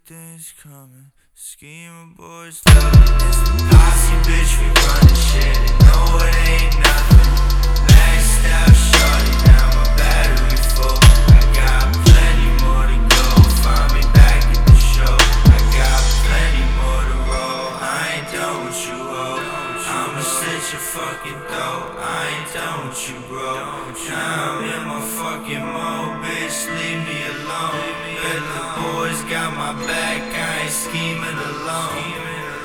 Everything's coming, scheming boys love it. It's the posse, bitch, we running shit, and no, it ain't nothing. Maxed out, shorty, now my battery full. I got plenty more to go, find me back at the show. I got plenty more to roll, I ain't done with you, ho. I'ma slit your fucking throat, I ain't done with you, bro. Now I'm in my fucking mode, bitch, leave me alone. Bet the boys got my back, I ain't scheming alone.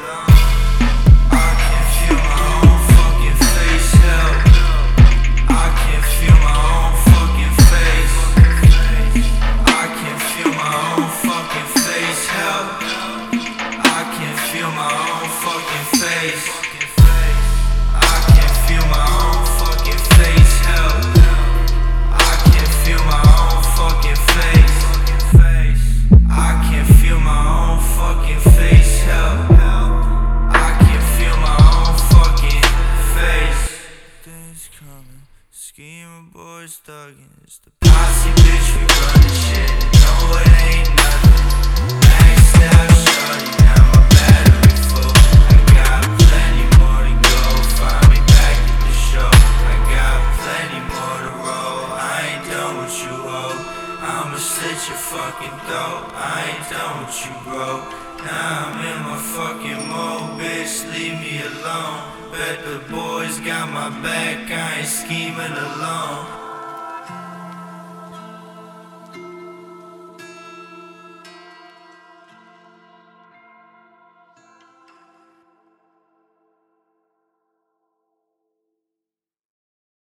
I can feel my own fucking face, help. I can feel my own fucking face. I can feel my own fucking face, help. I can feel my own fucking face. I can feel my own fucking face, help. I can feel my own fucking face. I can feel my own fucking face, help. I can feel my own fucking face. Things coming, scheming boys thugging. It's the posse, bitch, we running shit, and no, it ain't nothing. Maxed out, shorty, now my battery full. I got plenty more to go, find me back at the show. I got plenty more to roll, I ain't done with you, ho. I'ma slit your fucking throat, I ain't done with you, bro. Now I'm in my fucking mode, bitch, leave me alone. Bet the boys got my back, I ain't scheming alone.